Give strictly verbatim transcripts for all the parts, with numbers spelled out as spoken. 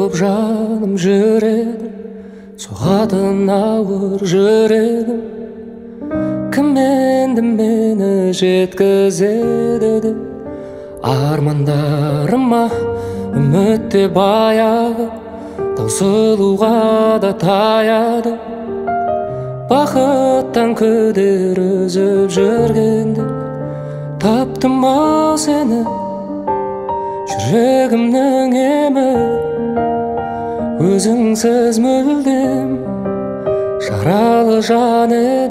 боп жаным жүрегім, соғатын ауыр жүрегім. Кім енді мені жеткізеді деп армандарыма үмітте баяғы, таусылуға да таяды. Бақыттан күдер үзіп жүргенде таптым ау сені, жүрегімнің емі. Өзіңсіз мүлдем жаралы жан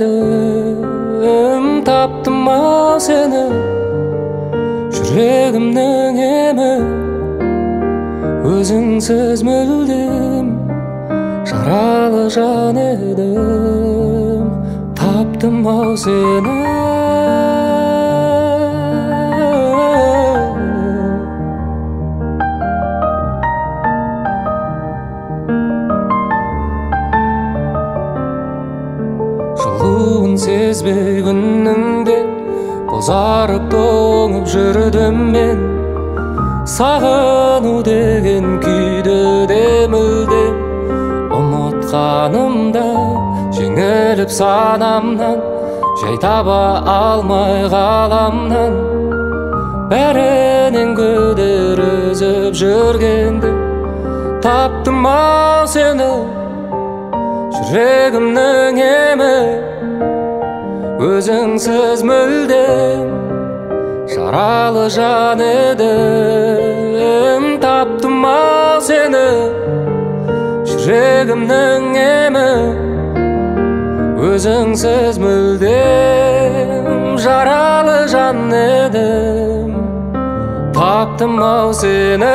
едім. Таптым ау сені, жүрегімнің емі. Өзіңсіз мүлдем жаралы жан едім. Таптым ау сені. Жылуын сезбей күнніңде бозарып тоңып жүрдім мен. Сағыну деген күйді де мүлдем ұмытқанымда, жеңіліп санамнан, жай таба алмай ғаламнан. Бәрінен күдер үзіп жүргенде таптым ау сені, жүрегімнің емі. Өзіңсіз мүлдем жаралы жан едім. Таптым ау сені, жүрегімнің емі. Өзіңсіз мүлдем жаралы жан едім. Таптым ау сені.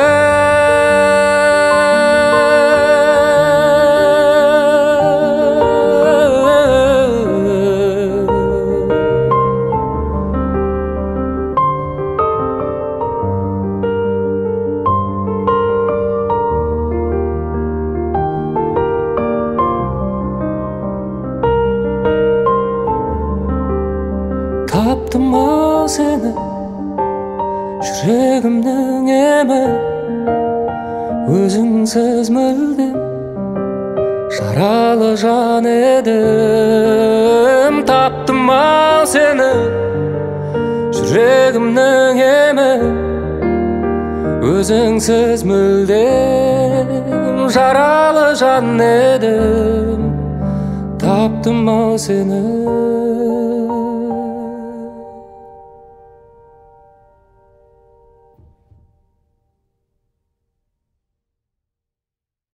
Таптым ау сені, жүрегімнің емі. Өзіңсіз мүлдем жаралы жан едім. Таптым ау сені, жүрегімнің емі. Өзіңсіз мүлдем жаралы жан едім. Таптым ау сені.